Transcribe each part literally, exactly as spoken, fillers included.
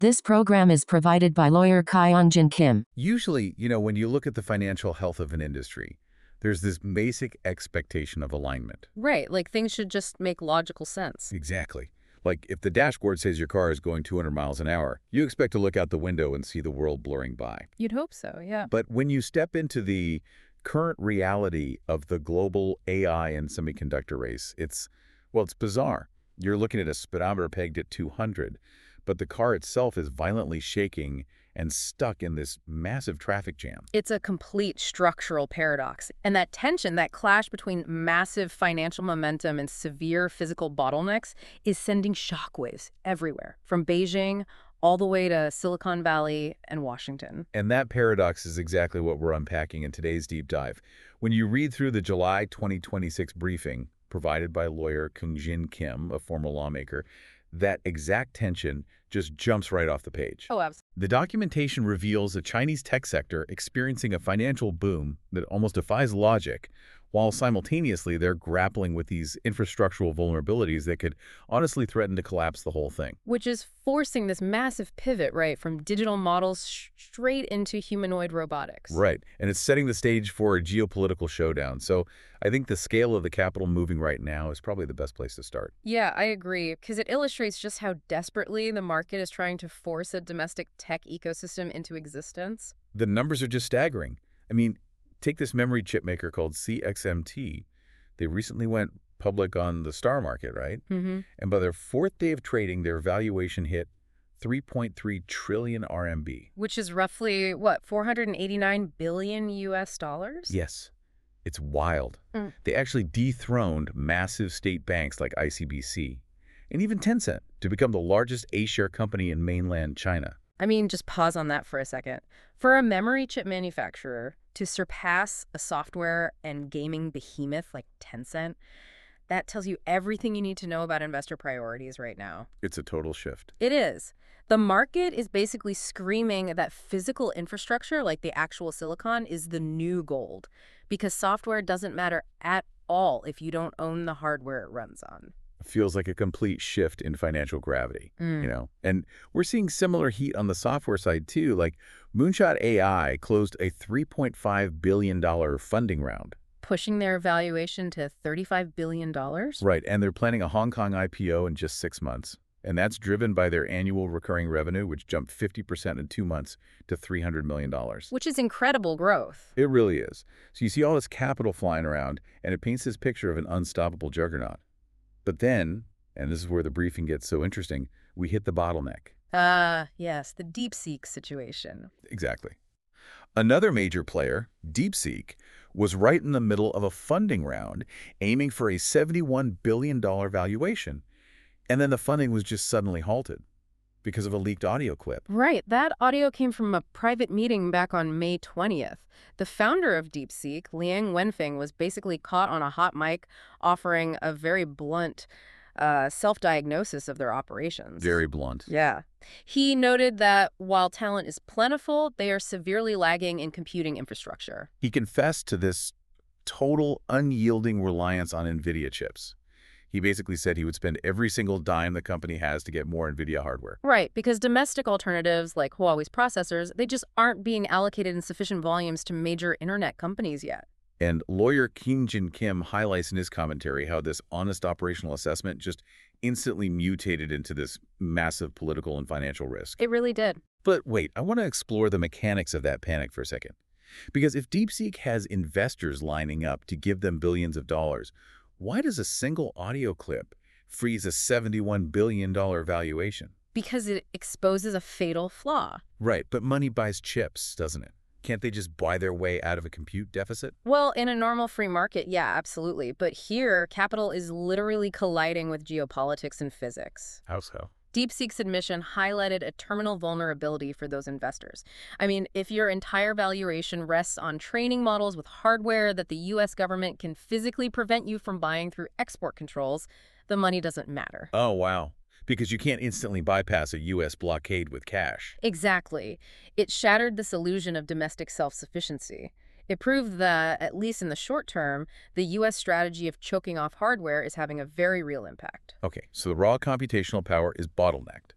This program is provided by lawyer Kyung-Jin Kim. Usually, you know, when you look at the financial health of an industry, there's this basic expectation of alignment. Right, like things should just make logical sense. Exactly. Like if the dashboard says your car is going two hundred miles an hour, you expect to look out the window and see the world blurring by. You'd hope so, yeah. But when you step into the current reality of the global A I and semiconductor race, it's, well, it's bizarre. You're looking at a speedometer pegged at two hundred, but the car itself is violently shaking and stuck in this massive traffic jam. It's a complete structural paradox. And that tension, that clash between massive financial momentum and severe physical bottlenecks is sending shockwaves everywhere, from Beijing all the way to Silicon Valley and Washington. And that paradox is exactly what we're unpacking in today's deep dive. When you read through the July twenty twenty-six briefing provided by lawyer Kyung-Jin Kim, a former lawmaker, that exact tension just jumps right off the page. Oh, absolutely. The documentation reveals a Chinese tech sector experiencing a financial boom that almost defies logic, while simultaneously they're grappling with these infrastructural vulnerabilities that could honestly threaten to collapse the whole thing. Which is forcing this massive pivot, right, from digital models sh straight into humanoid robotics. Right, and it's setting the stage for a geopolitical showdown. So I think the scale of the capital moving right now is probably the best place to start. Yeah, I agree, because it illustrates just how desperately the market is trying to force a domestic tech ecosystem into existence. The numbers are just staggering. I mean, take this memory chip maker called C X M T. They recently went public on the STAR Market, right? Mm-hmm. And by their fourth day of trading, their valuation hit three point three trillion R M B. Which is roughly, what, four hundred eighty-nine billion U S dollars? Yes. It's wild. Mm. They actually dethroned massive state banks like I C B C and even Tencent to become the largest A-share company in mainland China. I mean, just pause on that for a second. For a memory chip manufacturer to surpass a software and gaming behemoth like Tencent, that tells you everything you need to know about investor priorities right now. It's a total shift. It is. The market is basically screaming that physical infrastructure, like the actual silicon, is the new gold, because software doesn't matter at all if you don't own the hardware it runs on. Feels like a complete shift in financial gravity, Mm. you know? And we're seeing similar heat on the software side too. Like Moonshot A I closed a three point five billion dollar funding round. Pushing their valuation to thirty-five billion dollars? Right, and they're planning a Hong Kong I P O in just six months. And that's driven by their annual recurring revenue, which jumped fifty percent in two months to three hundred million dollars. Which is incredible growth. It really is. So you see all this capital flying around, and it paints this picture of an unstoppable juggernaut. But then, and this is where the briefing gets so interesting, we hit the bottleneck. Ah, yes, the DeepSeek situation. Exactly. Another major player, DeepSeek, was right in the middle of a funding round aiming for a seventy-one billion dollar valuation. And then the funding was just suddenly halted because of a leaked audio clip. Right, that audio came from a private meeting back on May twentieth. The founder of DeepSeek, Liang Wenfeng, was basically caught on a hot mic offering a very blunt uh, self-diagnosis of their operations. Very blunt. Yeah. He noted that while talent is plentiful, they are severely lagging in computing infrastructure. He confessed to this total unyielding reliance on NVIDIA chips. He basically said he would spend every single dime the company has to get more NVIDIA hardware. Right, because domestic alternatives like Huawei's processors, they just aren't being allocated in sufficient volumes to major internet companies yet. And lawyer Kyung-Jin Kim highlights in his commentary how this honest operational assessment just instantly mutated into this massive political and financial risk. It really did. But wait, I want to explore the mechanics of that panic for a second. Because if DeepSeek has investors lining up to give them billions of dollars, why does a single audio clip freeze a seventy-one billion dollar valuation? Because it exposes a fatal flaw. Right, but money buys chips, doesn't it? Can't they just buy their way out of a compute deficit? Well, in a normal free market, yeah, absolutely. But here, capital is literally colliding with geopolitics and physics. How so? DeepSeek's admission highlighted a terminal vulnerability for those investors. I mean, if your entire valuation rests on training models with hardware that the U S government can physically prevent you from buying through export controls, the money doesn't matter. Oh, wow. Because you can't instantly bypass a U S blockade with cash. Exactly. It shattered this illusion of domestic self-sufficiency. It proved that, at least in the short term, the U S strategy of choking off hardware is having a very real impact. Okay, so the raw computational power is bottlenecked.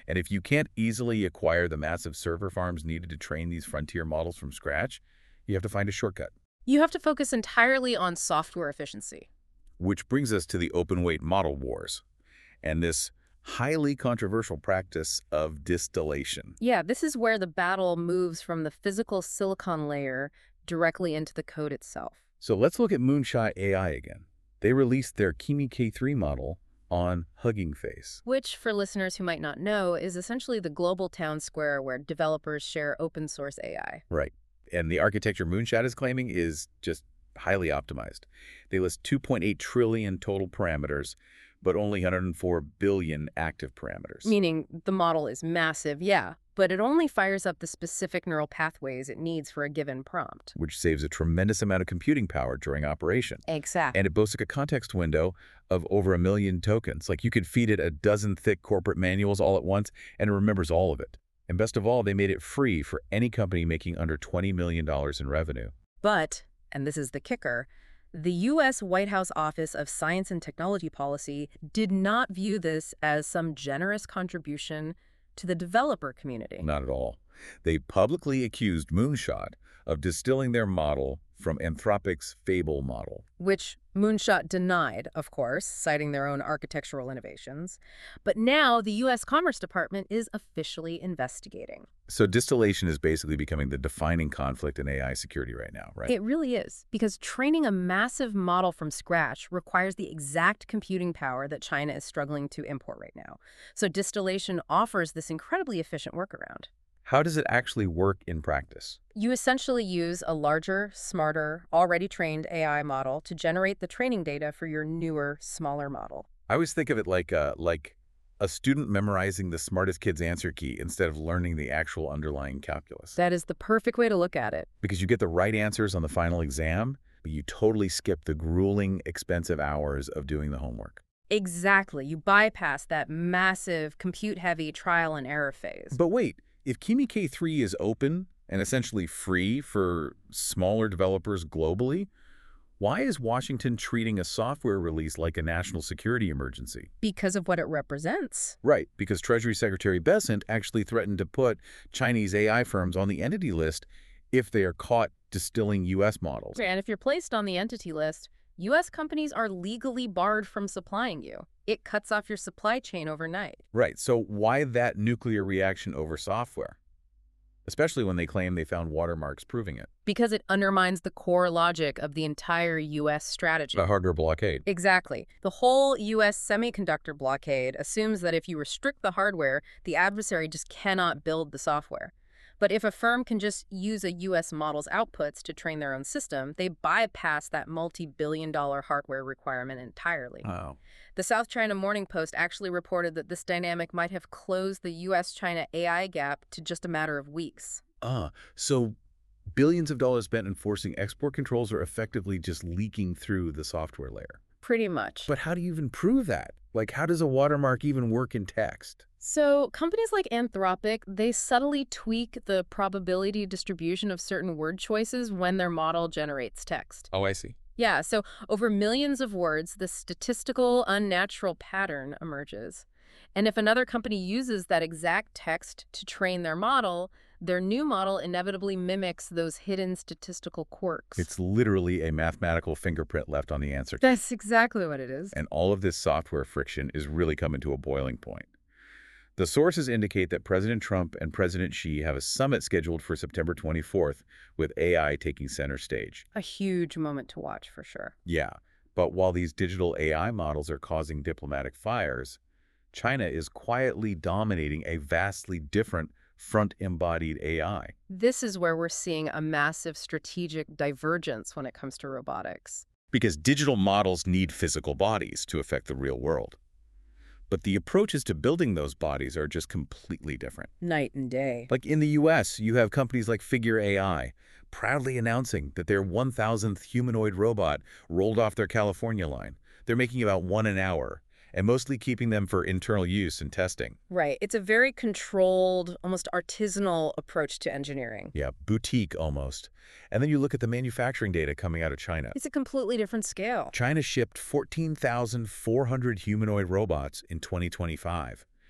And if you can't easily acquire the massive server farms needed to train these frontier models from scratch, you have to find a shortcut. You have to focus entirely on software efficiency. Which brings us to the open-weight model wars and this highly controversial practice of distillation. Yeah, this is where the battle moves from the physical silicon layer directly into the code itself. So let's look at Moonshot A I again. They released their Kimi K three model on Hugging Face. Which, for listeners who might not know, is essentially the global town square where developers share open source A I. Right. And the architecture Moonshot is claiming is just highly optimized. They list two point eight trillion total parameters, but only one hundred four billion active parameters. Meaning the model is massive, yeah, but it only fires up the specific neural pathways it needs for a given prompt. Which saves a tremendous amount of computing power during operation. Exactly. And it boasts a context window of over a million tokens. Like you could feed it a dozen thick corporate manuals all at once, and it remembers all of it. And best of all, they made it free for any company making under twenty million dollars in revenue. But, and this is the kicker, the U S White House Office of Science and Technology Policy did not view this as some generous contribution to the developer community. Not at all. They publicly accused Moonshot of distilling their model from Anthropic's Fable model. Which Moonshot denied, of course, citing their own architectural innovations. But now the U S Commerce Department is officially investigating. So distillation is basically becoming the defining conflict in A I security right now, right? It really is, because training a massive model from scratch requires the exact computing power that China is struggling to import right now. So distillation offers this incredibly efficient workaround. How does it actually work in practice? You essentially use a larger, smarter, already trained A I model to generate the training data for your newer, smaller model. I always think of it like a, like a student memorizing the smartest kid's answer key instead of learning the actual underlying calculus. That is the perfect way to look at it. Because you get the right answers on the final exam, but you totally skip the grueling, expensive hours of doing the homework. Exactly. You bypass that massive, compute-heavy trial and error phase. But wait. If Kimi K three is open and essentially free for smaller developers globally, why is Washington treating a software release like a national security emergency? Because of what it represents. Right, because Treasury Secretary Bessent actually threatened to put Chinese A I firms on the entity list if they are caught distilling U S models. And if you're placed on the entity list, U S companies are legally barred from supplying you. It cuts off your supply chain overnight. Right, so why that nuclear reaction over software? Especially when they claim they found watermarks proving it. Because it undermines the core logic of the entire U S strategy. The hardware blockade. Exactly. The whole U S semiconductor blockade assumes that if you restrict the hardware, the adversary just cannot build the software. But if a firm can just use a U S model's outputs to train their own system, they bypass that multi-billion dollar hardware requirement entirely. Oh. The South China Morning Post actually reported that this dynamic might have closed the U S China A I gap to just a matter of weeks. Ah, so billions of dollars spent enforcing export controls are effectively just leaking through the software layer. Pretty much. But how do you even prove that? Like, how does a watermark even work in text? So companies like Anthropic, they subtly tweak the probability distribution of certain word choices when their model generates text. Oh, I see. Yeah, so over millions of words, the statistical unnatural pattern emerges. And if another company uses that exact text to train their model, their new model inevitably mimics those hidden statistical quirks. It's literally a mathematical fingerprint left on the answer. That's exactly what it is. And all of this software friction is really coming to a boiling point. The sources indicate that President Trump and President Xi have a summit scheduled for September twenty-fourth, with A I taking center stage. A huge moment to watch, for sure. Yeah, but while these digital A I models are causing diplomatic fires, China is quietly dominating a vastly different front-embodied A I. This is where we're seeing a massive strategic divergence when it comes to robotics. Because digital models need physical bodies to affect the real world. But the approaches to building those bodies are just completely different. Night and day. Like in the U S, you have companies like Figure A I proudly announcing that their one thousandth humanoid robot rolled off their California line. They're making about one an hour, and mostly keeping them for internal use and testing. Right. It's a very controlled, almost artisanal approach to engineering. Yeah, boutique almost. And then you look at the manufacturing data coming out of China. It's a completely different scale. China shipped fourteen thousand four hundred humanoid robots in twenty twenty-five.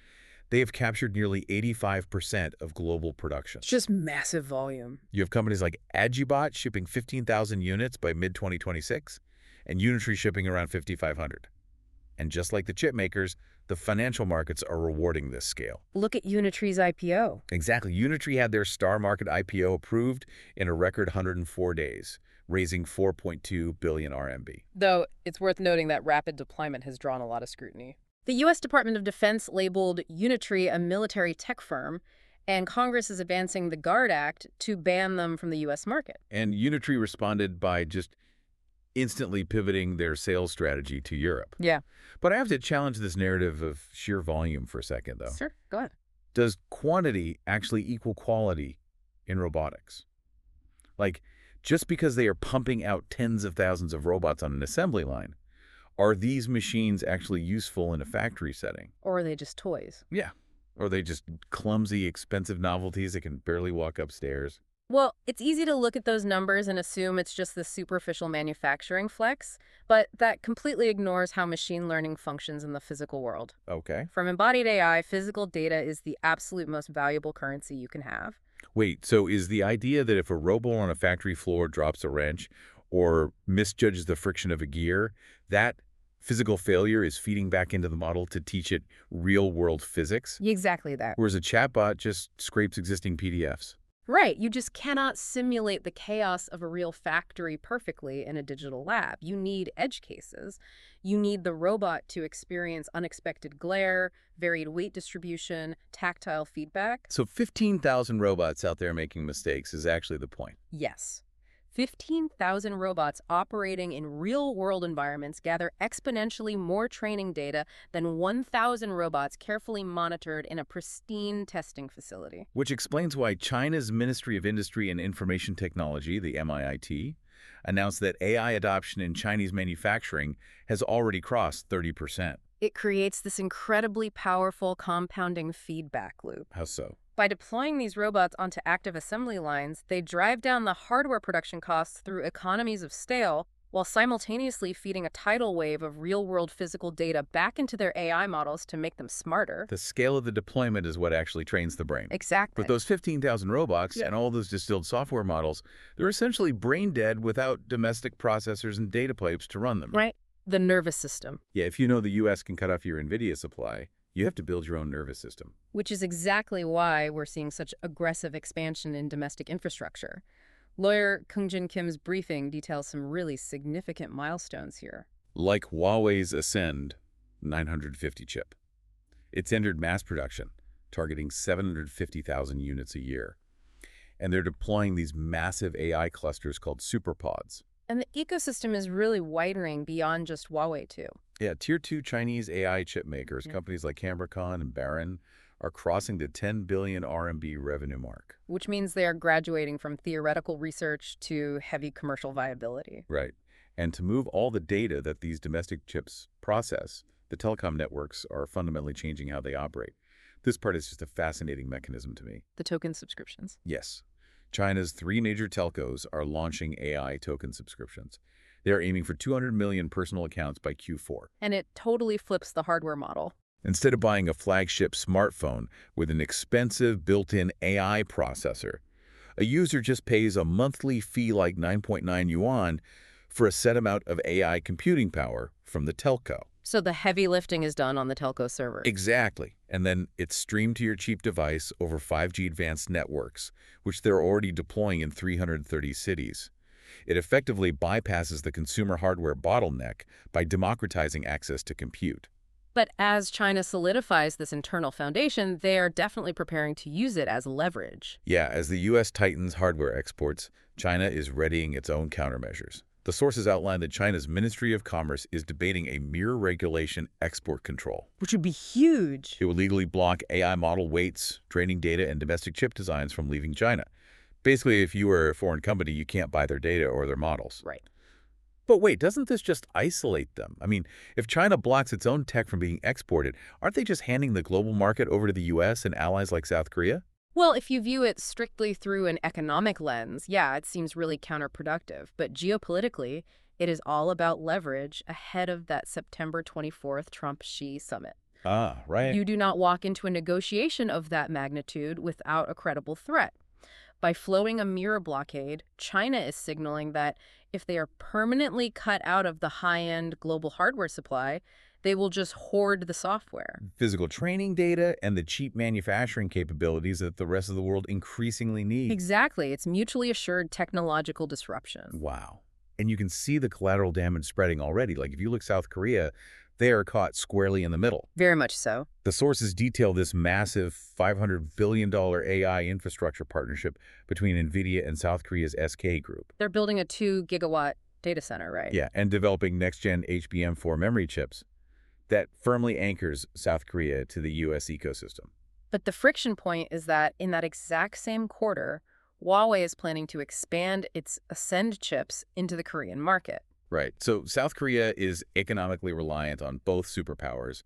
They have captured nearly eighty-five percent of global production. It's just massive volume. You have companies like Agibot shipping fifteen thousand units by mid twenty twenty-six, and Unitree shipping around fifty-five hundred. And just like the chip makers, the financial markets are rewarding this scale. Look at Unitree's I P O. Exactly. Unitree had their Star Market I P O approved in a record one hundred four days, raising four point two billion R M B. Though it's worth noting that rapid deployment has drawn a lot of scrutiny. The U S Department of Defense labeled Unitree a military tech firm, and Congress is advancing the GUARD Act to ban them from the U S market. And Unitree responded by just instantly pivoting their sales strategy to Europe. Yeah. But I have to challenge this narrative of sheer volume for a second, though. Sure, go ahead. Does quantity actually equal quality in robotics? Like, just because they are pumping out tens of thousands of robots on an assembly line, are these machines actually useful in a factory setting? Or are they just toys? Yeah. Or are they just clumsy, expensive novelties that can barely walk upstairs? Well, it's easy to look at those numbers and assume it's just the superficial manufacturing flex, but that completely ignores how machine learning functions in the physical world. Okay. From embodied A I, physical data is the absolute most valuable currency you can have. Wait, so is the idea that if a robot on a factory floor drops a wrench or misjudges the friction of a gear, that physical failure is feeding back into the model to teach it real-world physics? Exactly that. Whereas a chatbot just scrapes existing P D Fs? Right. You just cannot simulate the chaos of a real factory perfectly in a digital lab. You need edge cases. You need the robot to experience unexpected glare, varied weight distribution, tactile feedback. So fifteen thousand robots out there making mistakes is actually the point. Yes. fifteen thousand robots operating in real-world environments gather exponentially more training data than one thousand robots carefully monitored in a pristine testing facility. Which explains why China's Ministry of Industry and Information Technology, the M I I T, announced that A I adoption in Chinese manufacturing has already crossed thirty percent. It creates this incredibly powerful compounding feedback loop. How so? By deploying these robots onto active assembly lines, they drive down the hardware production costs through economies of scale, while simultaneously feeding a tidal wave of real-world physical data back into their A I models to make them smarter. The scale of the deployment is what actually trains the brain. Exactly. But those fifteen thousand robots and all those distilled software models, they're essentially brain dead without domestic processors and data pipes to run them. Right. The nervous system. Yeah, if you know the U S can cut off your NVIDIA supply, you have to build your own nervous system. Which is exactly why we're seeing such aggressive expansion in domestic infrastructure. Lawyer Kyung-Jin Kim's briefing details some really significant milestones here. Like Huawei's Ascend nine hundred fifty chip. It's entered mass production, targeting seven hundred fifty thousand units a year. And they're deploying these massive A I clusters called superpods. And the ecosystem is really widening beyond just Huawei, too. Yeah, tier two Chinese A I chip makers, yeah. companies like Cambricon and Baron, are crossing the ten billion R M B revenue mark. Which means they are graduating from theoretical research to heavy commercial viability. Right. And to move all the data that these domestic chips process, the telecom networks are fundamentally changing how they operate. This part is just a fascinating mechanism to me. The token subscriptions? Yes. China's three major telcos are launching A I token subscriptions. They are aiming for two hundred million personal accounts by Q four. And it totally flips the hardware model. Instead of buying a flagship smartphone with an expensive built-in A I processor, a user just pays a monthly fee like nine point nine yuan for a set amount of A I computing power from the telco. So the heavy lifting is done on the telco server. Exactly. And then it's streamed to your cheap device over five G advanced networks, which they're already deploying in three hundred thirty cities. It effectively bypasses the consumer hardware bottleneck by democratizing access to compute. But as China solidifies this internal foundation, they are definitely preparing to use it as leverage. Yeah, as the U S tightens hardware exports, China is readying its own countermeasures. The sources outline that China's Ministry of Commerce is debating a mirror regulation export control. Which would be huge. It would legally block A I model weights, training data, and domestic chip designs from leaving China. Basically, if you were a foreign company, you can't buy their data or their models. Right. But wait, doesn't this just isolate them? I mean, if China blocks its own tech from being exported, aren't they just handing the global market over to the U S and allies like South Korea? Well, if you view it strictly through an economic lens, yeah, it seems really counterproductive. But geopolitically, it is all about leverage ahead of that September twenty-fourth Trump-Xi summit. Ah, right. You do not walk into a negotiation of that magnitude without a credible threat. By flowing a mirror blockade, China is signaling that if they are permanently cut out of the high-end global hardware supply, they will just hoard the software. Physical training data and the cheap manufacturing capabilities that the rest of the world increasingly needs. Exactly. It's mutually assured technological disruption. Wow. And you can see the collateral damage spreading already. Like if you look South Korea, they are caught squarely in the middle. Very much so. The sources detail this massive five hundred billion dollar A I infrastructure partnership between NVIDIA and South Korea's S K Group. They're building a two gigawatt data center, right? Yeah, and developing next-gen H B M four memory chips that firmly anchors South Korea to the U S ecosystem. But the friction point is that in that exact same quarter, Huawei is planning to expand its Ascend chips into the Korean market. Right. So South Korea is economically reliant on both superpowers,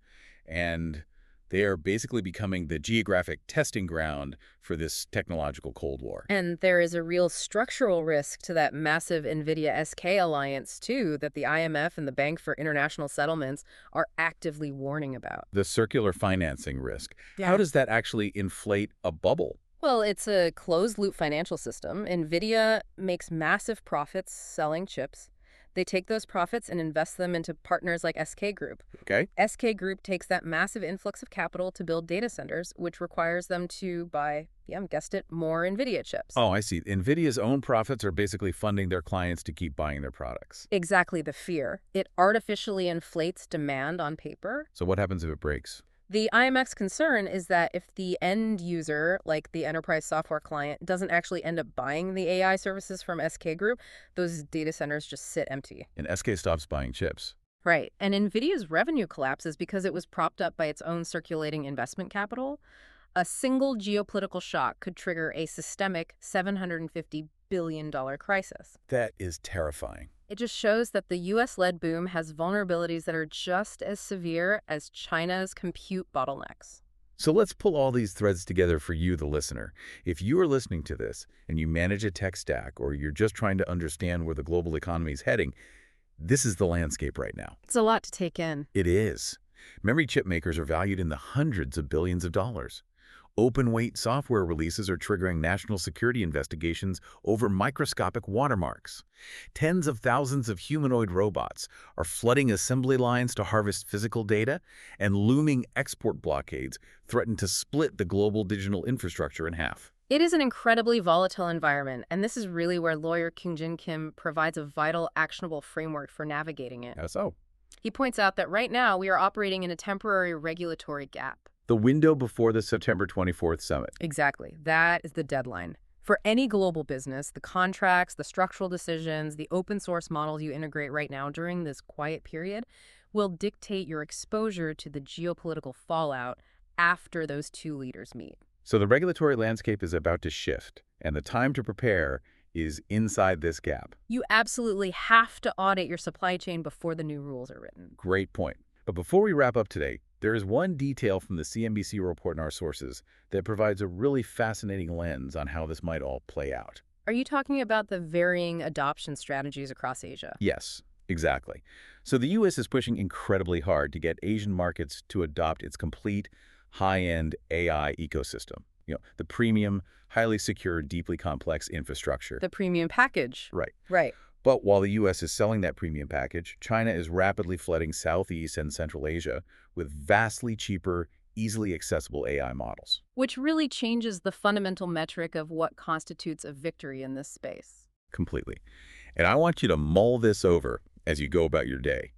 and they are basically becoming the geographic testing ground for this technological Cold War. And there is a real structural risk to that massive NVIDIA S K alliance, too, that the I M F and the Bank for International Settlements are actively warning about. The circular financing risk. Yeah. How does that actually inflate a bubble? Well, it's a closed-loop financial system. NVIDIA makes massive profits selling chips. They take those profits and invest them into partners like S K Group. Okay. S K Group takes that massive influx of capital to build data centers, which requires them to buy, yeah, guessed it, more NVIDIA chips. Oh, I see. NVIDIA's own profits are basically funding their clients to keep buying their products. Exactly the fear. It artificially inflates demand on paper. So what happens if it breaks? The I M F's concern is that if the end user, like the enterprise software client, doesn't actually end up buying the A I services from S K Group, those data centers just sit empty. And S K stops buying chips. Right. And NVIDIA's revenue collapses because it was propped up by its own circulating investment capital. A single geopolitical shock could trigger a systemic seven hundred fifty billion dollars crisis. That is terrifying. It just shows that the U S-led boom has vulnerabilities that are just as severe as China's compute bottlenecks. So let's pull all these threads together for you, the listener. If you are listening to this and you manage a tech stack, or you're just trying to understand where the global economy is heading, this is the landscape right now. It's a lot to take in. It is. Memory chip makers are valued in the hundreds of billions of dollars. Open-weight software releases are triggering national security investigations over microscopic watermarks. Tens of thousands of humanoid robots are flooding assembly lines to harvest physical data, and looming export blockades threaten to split the global digital infrastructure in half. It is an incredibly volatile environment, and this is really where lawyer Kyung-Jin Kim provides a vital, actionable framework for navigating it. How so? He points out that right now we are operating in a temporary regulatory gap. The window before the September twenty-fourth summit. Exactly. That is the deadline. For any global business, the contracts, the structural decisions, the open source models you integrate right now during this quiet period will dictate your exposure to the geopolitical fallout after those two leaders meet. So the regulatory landscape is about to shift, and the time to prepare is inside this gap. You absolutely have to audit your supply chain before the new rules are written. Great point. But before we wrap up today, there is one detail from the C N B C report in our sources that provides a really fascinating lens on how this might all play out. Are you talking about the varying adoption strategies across Asia? Yes, exactly. So the U S is pushing incredibly hard to get Asian markets to adopt its complete high-end A I ecosystem. You know, the premium, highly secure, deeply complex infrastructure. The premium package. Right. Right. But while the U S is selling that premium package, China is rapidly flooding Southeast and Central Asia with vastly cheaper, easily accessible A I models. Which really changes the fundamental metric of what constitutes a victory in this space. Completely. And I want you to mull this over as you go about your day.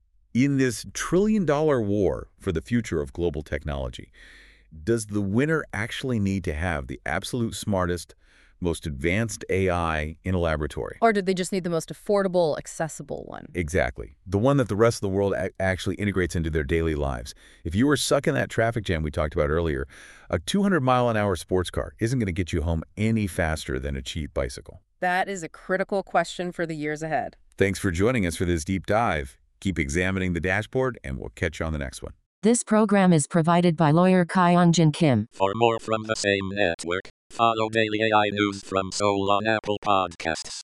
In this trillion-dollar war for the future of global technology, does the winner actually need to have the absolute smartest, most advanced A I in a laboratory? Or did they just need the most affordable, accessible one? Exactly. The one that the rest of the world actually integrates into their daily lives. If you were stuck in that traffic jam we talked about earlier, a two hundred mile an hour sports car isn't going to get you home any faster than a cheap bicycle. That is a critical question for the years ahead. Thanks for joining us for this deep dive. Keep examining the dashboard, and we'll catch you on the next one. This program is provided by lawyer Kyung-Jin Kim. For more from the same network, follow Daily A I News from Seoul on Apple Podcasts.